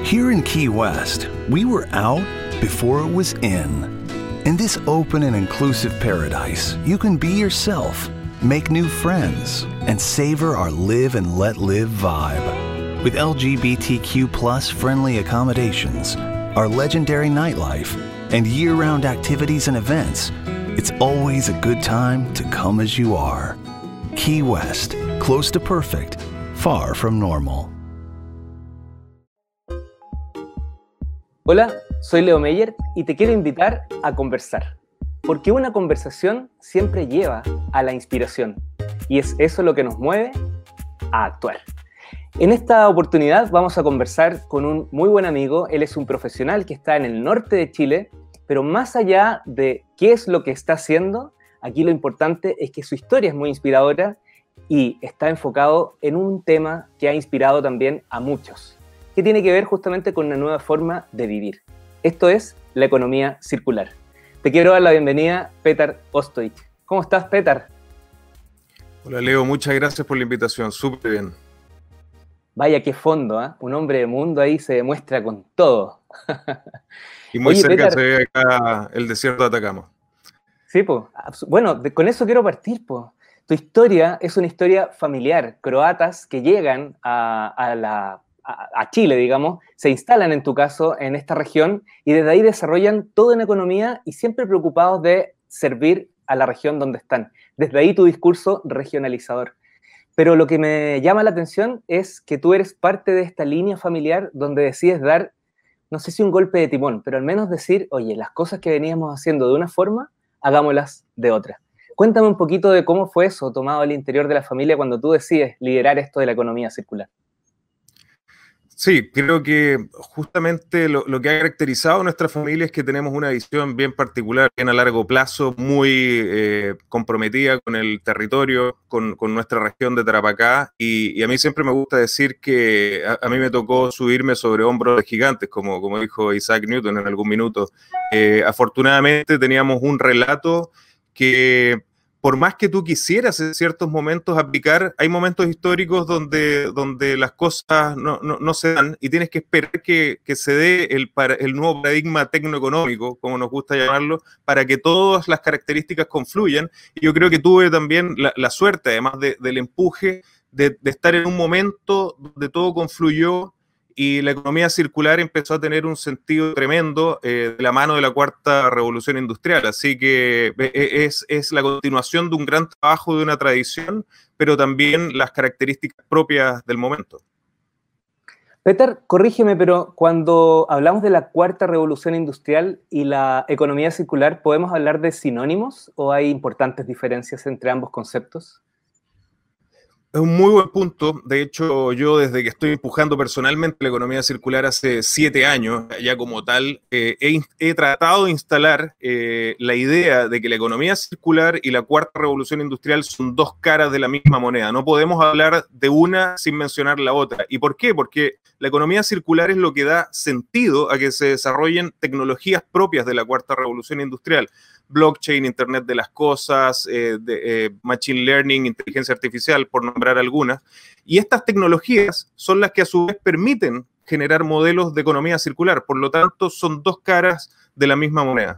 Here in Key West, we were out before it was in. In this open and inclusive paradise, you can be yourself, make new friends, and savor our live and let live vibe. With LGBTQ+ friendly accommodations, our legendary nightlife, and year-round activities and events, it's always a good time to come as you are. Key West, close to perfect, far from normal. Hola, soy Leo Meyer y te quiero invitar a conversar, porque una conversación siempre lleva a la inspiración y es eso lo que nos mueve a actuar. En esta oportunidad vamos a conversar con un muy buen amigo. Él es un profesional que está en el norte de Chile, pero más allá de qué es lo que está haciendo, aquí lo importante es que su historia es muy inspiradora y está enfocado en un tema que ha inspirado también a muchos, que tiene que ver justamente con una nueva forma de vivir. Esto es la economía circular. Te quiero dar la bienvenida, Petar Ostojic. ¿Cómo estás, Petar? Hola, Leo. Muchas gracias por la invitación. Súper bien. Vaya, qué fondo, ¿eh? Un hombre de mundo ahí se demuestra con todo. Y muy cerca Petar, se ve acá el desierto de Atacama. Sí, pues. Bueno, con eso quiero partir, pues. Tu historia es una historia familiar. Croatas que llegan a Chile, digamos, se instalan en tu caso en esta región y desde ahí desarrollan toda una economía y siempre preocupados de servir a la región donde están. Desde ahí tu discurso regionalizador. Pero lo que me llama la atención es que tú eres parte de esta línea familiar donde decides dar, no sé si un golpe de timón, pero al menos decir, oye, las cosas que veníamos haciendo de una forma, hagámoslas de otra. Cuéntame un poquito de cómo fue eso tomado al interior de la familia cuando tú decides liderar esto de la economía circular. Sí, creo que justamente lo que ha caracterizado a nuestra familia es que tenemos una visión bien particular, bien a largo plazo, muy comprometida con el territorio, con nuestra región de Tarapacá, y a mí siempre me gusta decir que a mí me tocó subirme sobre hombros de gigantes, como dijo Isaac Newton en algún minuto. Afortunadamente teníamos un relato que, por más que tú quisieras en ciertos momentos aplicar, hay momentos históricos donde las cosas no se dan y tienes que esperar que se dé el nuevo paradigma tecnoeconómico, como nos gusta llamarlo, para que todas las características confluyan. Y yo creo que tuve también la suerte, además del empuje, de estar en un momento donde todo confluyó y la economía circular empezó a tener un sentido tremendo de la mano de la cuarta revolución industrial. Así que es la continuación de un gran trabajo, de una tradición, pero también las características propias del momento. Petar, corrígeme, pero cuando hablamos de la cuarta revolución industrial y la economía circular, ¿podemos hablar de sinónimos o hay importantes diferencias entre ambos conceptos? Es un muy buen punto. De hecho, yo desde que estoy empujando personalmente la economía circular hace 7 años, ya como tal, he tratado de instalar la idea de que la economía circular y la cuarta revolución industrial son dos caras de la misma moneda. No podemos hablar de una sin mencionar la otra. ¿Y por qué? Porque la economía circular es lo que da sentido a que se desarrollen tecnologías propias de la cuarta revolución industrial. Blockchain, Internet de las cosas, Machine Learning, inteligencia artificial, por nombrar algunas. Y estas tecnologías son las que a su vez permiten generar modelos de economía circular. Por lo tanto, son dos caras de la misma moneda.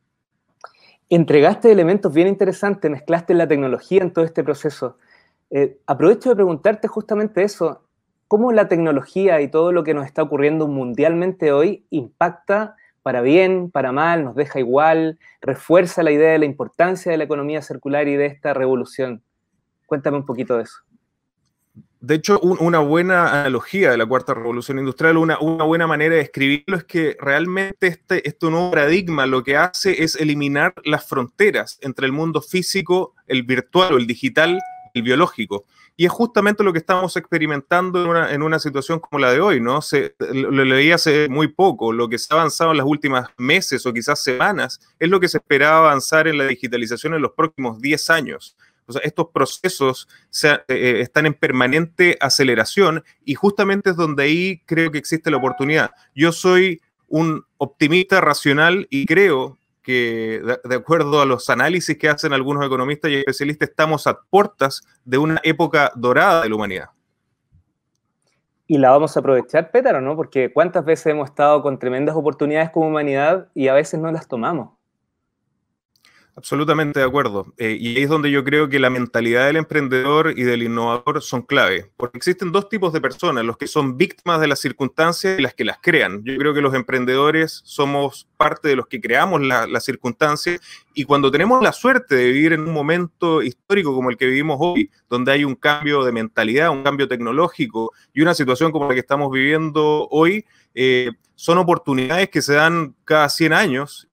Entregaste elementos bien interesantes, mezclaste la tecnología en todo este proceso. Aprovecho de preguntarte justamente eso. ¿Cómo la tecnología y todo lo que nos está ocurriendo mundialmente hoy impacta para bien, para mal, nos deja igual, refuerza la idea de la importancia de la economía circular y de esta revolución? Cuéntame un poquito de eso. De hecho, una buena analogía de la cuarta revolución industrial, una buena manera de escribirlo es que realmente este nuevo paradigma lo que hace es eliminar las fronteras entre el mundo físico, el virtual o el digital, el biológico. Y es justamente lo que estamos experimentando en una situación como la de hoy, ¿no? Lo leí hace muy poco. Lo que se ha avanzado en las últimas meses o quizás semanas es lo que se esperaba avanzar en la digitalización en los próximos 10 años. O sea, estos procesos están en permanente aceleración y justamente es donde ahí creo que existe la oportunidad. Yo soy un optimista racional y creo que, de acuerdo a los análisis que hacen algunos economistas y especialistas, estamos a puertas de una época dorada de la humanidad. ¿Y la vamos a aprovechar, Pétaro, no? Porque ¿cuántas veces hemos estado con tremendas oportunidades como humanidad y a veces no las tomamos? Absolutamente de acuerdo. Y ahí es donde yo creo que la mentalidad del emprendedor y del innovador son clave. Porque existen dos tipos de personas, los que son víctimas de las circunstancias y las que las crean. Yo creo que los emprendedores somos parte de los que creamos las circunstancias, y cuando tenemos la suerte de vivir en un momento histórico como el que vivimos hoy, donde hay un cambio de mentalidad, un cambio tecnológico y una situación como la que estamos viviendo hoy, son oportunidades que se dan cada 100 años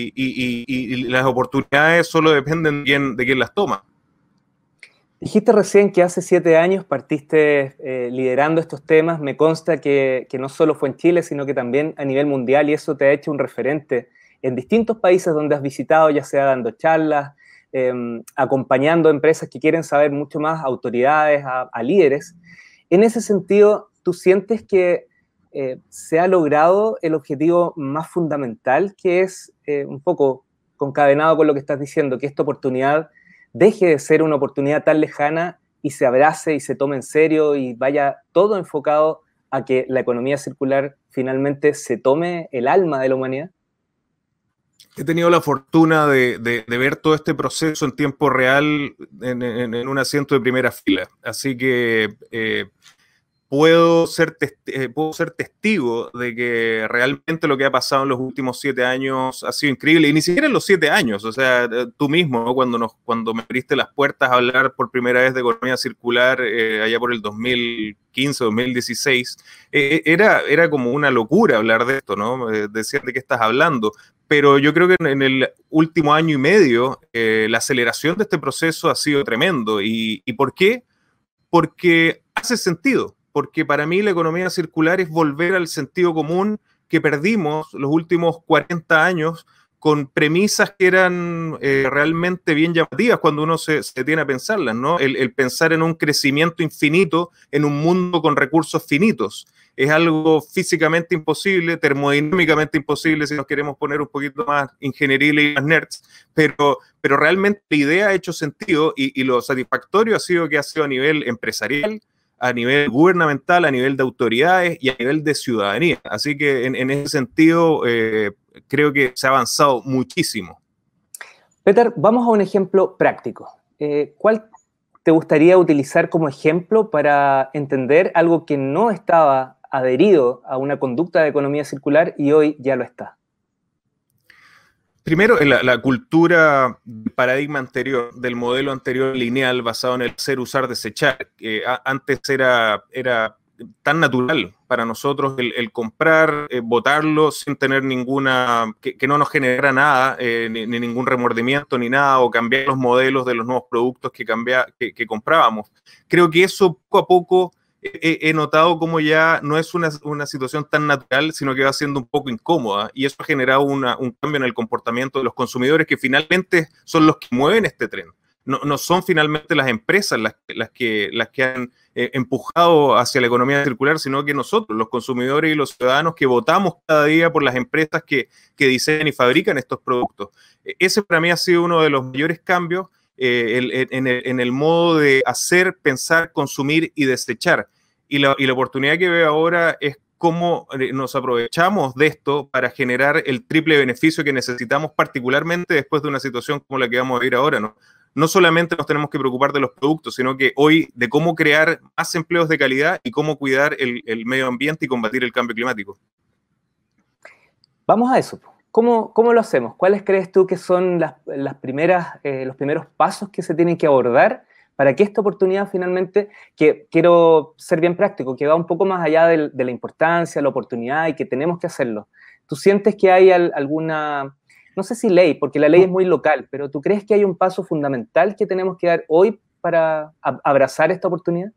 y las oportunidades solo dependen de quién las toma. Dijiste recién que hace 7 años partiste liderando estos temas. Me consta que no solo fue en Chile, sino que también a nivel mundial, y eso te ha hecho un referente en distintos países donde has visitado, ya sea dando charlas, acompañando empresas que quieren saber mucho más, autoridades, a líderes. En ese sentido, ¿tú sientes que se ha logrado el objetivo más fundamental, que es un poco concadenado con lo que estás diciendo, que esta oportunidad deje de ser una oportunidad tan lejana y se abrace y se tome en serio y vaya todo enfocado a que la economía circular finalmente se tome el alma de la humanidad? He tenido la fortuna de ver todo este proceso en tiempo real en un asiento de primera fila, así que puedo ser testigo de que realmente lo que ha pasado en los últimos 7 años ha sido increíble, y ni siquiera en los 7 años, o sea, tú mismo, ¿no? Cuando me abriste las puertas a hablar por primera vez de economía circular, allá por el 2015, 2016, era como una locura hablar de esto, ¿no? Decir de qué estás hablando. Pero yo creo que en el último año y medio, la aceleración de este proceso ha sido tremendo. ¿Y por qué? Porque hace sentido. Porque para mí la economía circular es volver al sentido común que perdimos los últimos 40 años con premisas que eran realmente bien llamativas cuando uno se detiene a pensarlas, ¿no? El pensar en un crecimiento infinito en un mundo con recursos finitos. Es algo físicamente imposible, termodinámicamente imposible, si nos queremos poner un poquito más ingenieriles y más nerds, pero realmente la idea ha hecho sentido, y lo satisfactorio ha sido que ha sido a nivel empresarial, a nivel gubernamental, a nivel de autoridades y a nivel de ciudadanía. Así que en ese sentido creo que se ha avanzado muchísimo. Peter, vamos a un ejemplo práctico. ¿Cuál te gustaría utilizar como ejemplo para entender algo que no estaba adherido a una conducta de economía circular y hoy ya lo está? Primero, la cultura, paradigma anterior, del modelo anterior lineal basado en el ser, usar, desechar. Antes era tan natural para nosotros el comprar, botarlo sin tener que no nos generara nada, ni ningún remordimiento ni nada, o cambiar los modelos de los nuevos productos que comprábamos. Creo que eso poco a poco he notado como ya no es una situación tan natural, sino que va siendo un poco incómoda, y eso ha generado un cambio en el comportamiento de los consumidores, que finalmente son los que mueven este tren. No son finalmente las empresas las que han empujado hacia la economía circular, sino que nosotros, los consumidores y los ciudadanos, que votamos cada día por las empresas que diseñan y fabrican estos productos. Ese para mí ha sido uno de los mayores cambios en el modo de hacer, pensar, consumir y desechar. Y la oportunidad que veo ahora es cómo nos aprovechamos de esto para generar el triple beneficio que necesitamos, particularmente después de una situación como la que vamos a vivir ahora, ¿no? No solamente nos tenemos que preocupar de los productos, sino que hoy de cómo crear más empleos de calidad y cómo cuidar el medio ambiente y combatir el cambio climático. Vamos a eso. ¿Cómo lo hacemos? ¿Cuáles crees tú que son los primeros pasos que se tienen que abordar para que esta oportunidad finalmente, que quiero ser bien práctico, que va un poco más allá de la importancia, la oportunidad y que tenemos que hacerlo? ¿Tú sientes que hay alguna, no sé si ley, porque la ley es muy local, pero tú crees que hay un paso fundamental que tenemos que dar hoy para abrazar esta oportunidad?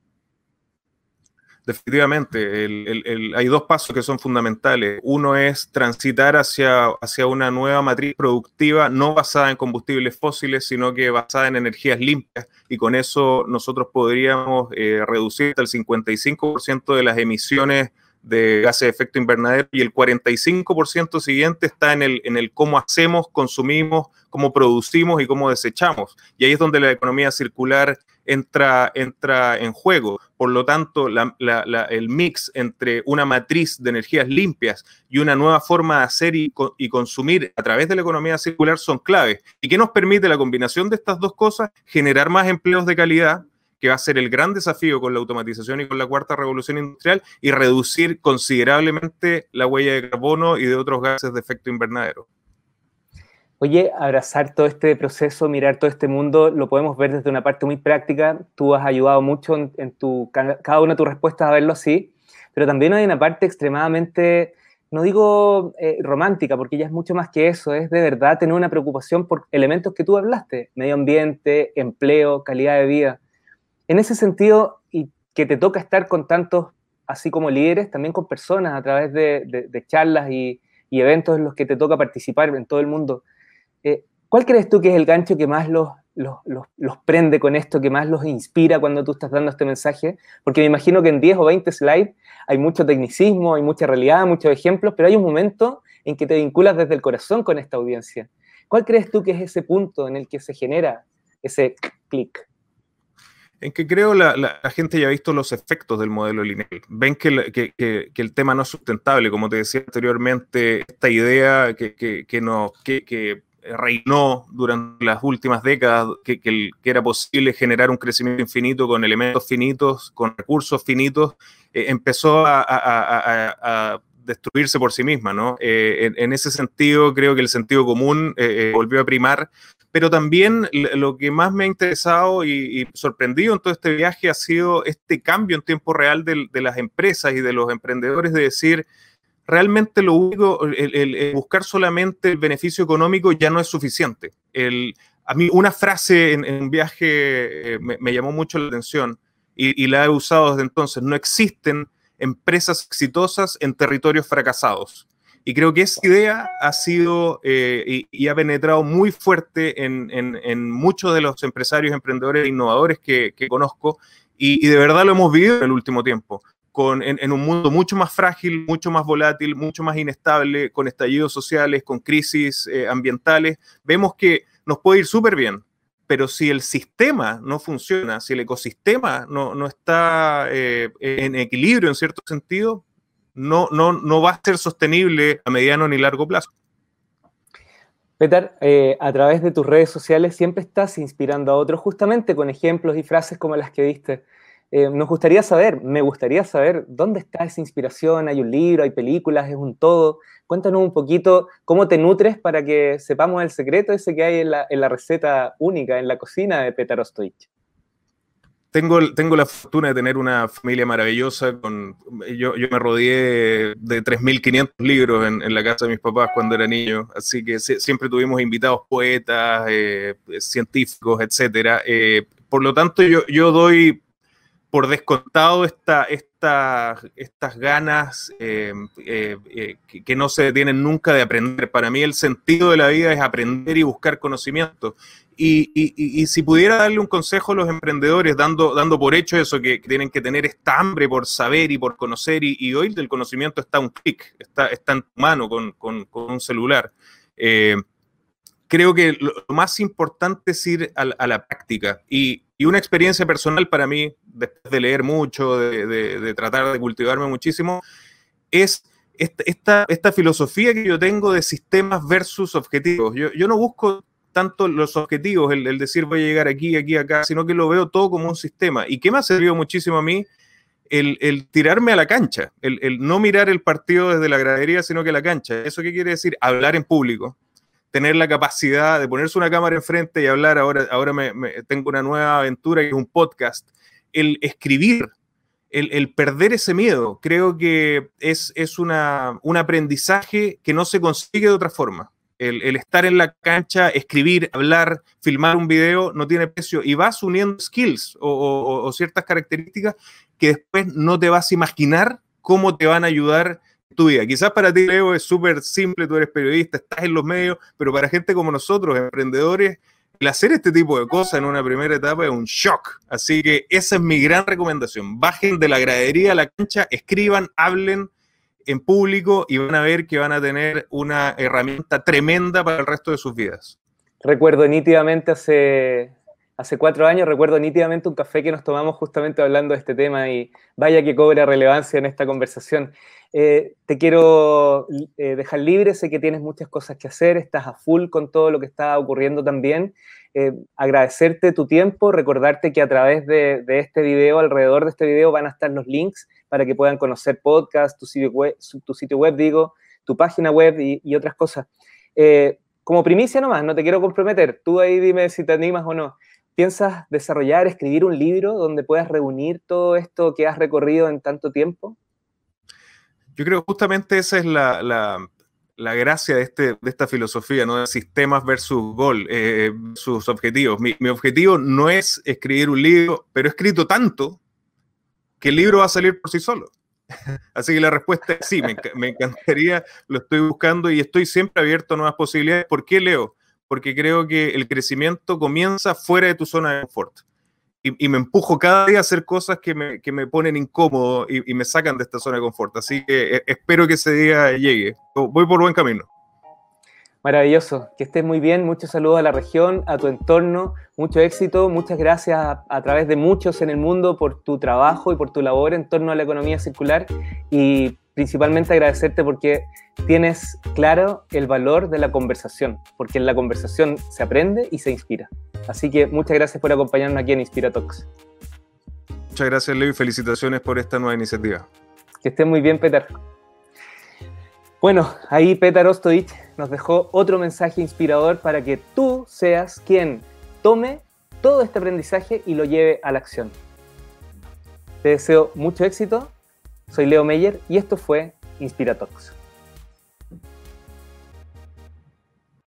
Definitivamente, hay dos pasos que son fundamentales. Uno es transitar hacia una nueva matriz productiva, no basada en combustibles fósiles, sino que basada en energías limpias, y con eso nosotros podríamos reducir hasta el 55% de las emisiones de gases de efecto invernadero, y el 45% siguiente está en el cómo hacemos, consumimos, cómo producimos y cómo desechamos. Y ahí es donde la economía circular entra en juego. Por lo tanto, el mix entre una matriz de energías limpias y una nueva forma de hacer y consumir a través de la economía circular son claves. ¿Y qué nos permite la combinación de estas dos cosas? Generar más empleos de calidad, que va a ser el gran desafío con la automatización y con la cuarta revolución industrial, y reducir considerablemente la huella de carbono y de otros gases de efecto invernadero. Oye, abrazar todo este proceso, mirar todo este mundo, lo podemos ver desde una parte muy práctica. Tú has ayudado mucho en cada una de tus respuestas a verlo así, pero también hay una parte extremadamente, no digo romántica, porque ya es mucho más que eso, es de verdad tener una preocupación por elementos que tú hablaste: medio ambiente, empleo, calidad de vida. En ese sentido, y que te toca estar con tantos, así como líderes, también con personas a través de charlas y eventos en los que te toca participar en todo el mundo, ¿cuál crees tú que es el gancho que más los prende con esto, que más los inspira cuando tú estás dando este mensaje? Porque me imagino que en 10 o 20 slides hay mucho tecnicismo, hay mucha realidad, muchos ejemplos, pero hay un momento en que te vinculas desde el corazón con esta audiencia. ¿Cuál crees tú que es ese punto en el que se genera ese clic? En que creo la gente ya ha visto los efectos del modelo lineal. Ven que el tema no es sustentable, como te decía anteriormente, esta idea que reinó durante las últimas décadas, que era posible generar un crecimiento infinito con elementos finitos, con recursos finitos, empezó a destruirse por sí misma, ¿no? En ese sentido, creo que el sentido común volvió a primar. Pero también lo que más me ha interesado y sorprendido en todo este viaje ha sido este cambio en tiempo real de las empresas y de los emprendedores, de decir, realmente lo único, el buscar solamente el beneficio económico ya no es suficiente. A mí una frase en un viaje me llamó mucho la atención y la he usado desde entonces: no existen empresas exitosas en territorios fracasados. Y creo que esa idea ha sido y ha penetrado muy fuerte en muchos de los empresarios, emprendedores e innovadores que conozco, y de verdad lo hemos vivido en el último tiempo, en un mundo mucho más frágil, mucho más volátil, mucho más inestable, con estallidos sociales, con crisis ambientales. Vemos que nos puede ir súper bien, pero si el sistema no funciona, si el ecosistema no está en equilibrio en cierto sentido, no va a ser sostenible a mediano ni largo plazo. Petar, a través de tus redes sociales siempre estás inspirando a otros justamente con ejemplos y frases como las que diste. Me gustaría saber dónde está esa inspiración. ¿Hay un libro, hay películas, es un todo? Cuéntanos un poquito cómo te nutres para que sepamos el secreto ese que hay en la receta única, en la cocina de Petar Ostoich. Tengo la fortuna de tener una familia maravillosa. Yo me rodeé de 3.500 libros en la casa de mis papás cuando era niño, así que siempre tuvimos invitados poetas, científicos, etc. Por lo tanto, yo doy por descontado estas ganas que no se detienen nunca de aprender. Para mí el sentido de la vida es aprender y buscar conocimiento. Y si pudiera darle un consejo a los emprendedores, dando por hecho eso, que tienen que tener esta hambre por saber y por conocer, y hoy el conocimiento está a un clic, está en tu mano con un celular. Creo que lo más importante es ir a la práctica. Y una experiencia personal para mí, después de leer mucho, de tratar de cultivarme muchísimo, es esta filosofía que yo tengo de sistemas versus objetivos. Yo no busco tanto los objetivos, el decir voy a llegar aquí, aquí, acá, sino que lo veo todo como un sistema. ¿Y qué me ha servido muchísimo a mí? El tirarme a la cancha, el no mirar el partido desde la gradería, sino que la cancha. ¿Eso qué quiere decir? Hablar en público. Tener la capacidad de ponerse una cámara enfrente y hablar. Ahora tengo una nueva aventura que es un podcast. El escribir, el perder ese miedo, creo que es un aprendizaje que no se consigue de otra forma. El estar en la cancha, escribir, hablar, filmar un video, no tiene precio, y vas uniendo skills o ciertas características que después no te vas a imaginar cómo te van a ayudar tu vida. Quizás para ti, Leo, es súper simple, tú eres periodista, estás en los medios, pero para gente como nosotros, emprendedores, El hacer este tipo de cosas en una primera etapa es un shock. Así que esa es mi gran recomendación. Bajen de la gradería a la cancha, escriban, hablen en público y van a ver que van a tener una herramienta tremenda para el resto de sus vidas. Recuerdo nítidamente hace 4 años, recuerdo nítidamente un café que nos tomamos justamente hablando de este tema y vaya que cobra relevancia en esta conversación. Te quiero dejar libre, sé que tienes muchas cosas que hacer, estás a full con todo lo que está ocurriendo también. Agradecerte tu tiempo, recordarte que a través de este video, alrededor de este video, van a estar los links para que puedan conocer podcast, tu sitio web, digo, tu página web y otras cosas. Como primicia nomás, no te quiero comprometer, tú ahí dime si te animas o no. ¿Piensas desarrollar, escribir un libro donde puedas reunir todo esto que has recorrido en tanto tiempo? Yo creo que justamente esa es la gracia de esta filosofía, ¿no? De sistemas versus sus objetivos. Mi objetivo no es escribir un libro, pero he escrito tanto que el libro va a salir por sí solo. Así que la respuesta es sí, me encantaría, lo estoy buscando y estoy siempre abierto a nuevas posibilidades. ¿Por qué, Leo? Porque creo que el crecimiento comienza fuera de tu zona de confort. Y me empujo cada día a hacer cosas que me ponen incómodo y me sacan de esta zona de confort. Así que espero que ese día llegue. Voy por buen camino. Maravilloso, que estés muy bien, muchos saludos a la región, a tu entorno, mucho éxito, muchas gracias a través de muchos en el mundo por tu trabajo y por tu labor en torno a la economía circular y principalmente agradecerte porque tienes claro el valor de la conversación, porque en la conversación se aprende y se inspira. Así que muchas gracias por acompañarnos aquí en Inspira Talks. Muchas gracias, Leo, y felicitaciones por esta nueva iniciativa. Que estés muy bien, Petar. Bueno, ahí Petar Ostojic nos dejó otro mensaje inspirador para que tú seas quien tome todo este aprendizaje y lo lleve a la acción. Te deseo mucho éxito, soy Leo Meyer y esto fue Inspira Talks.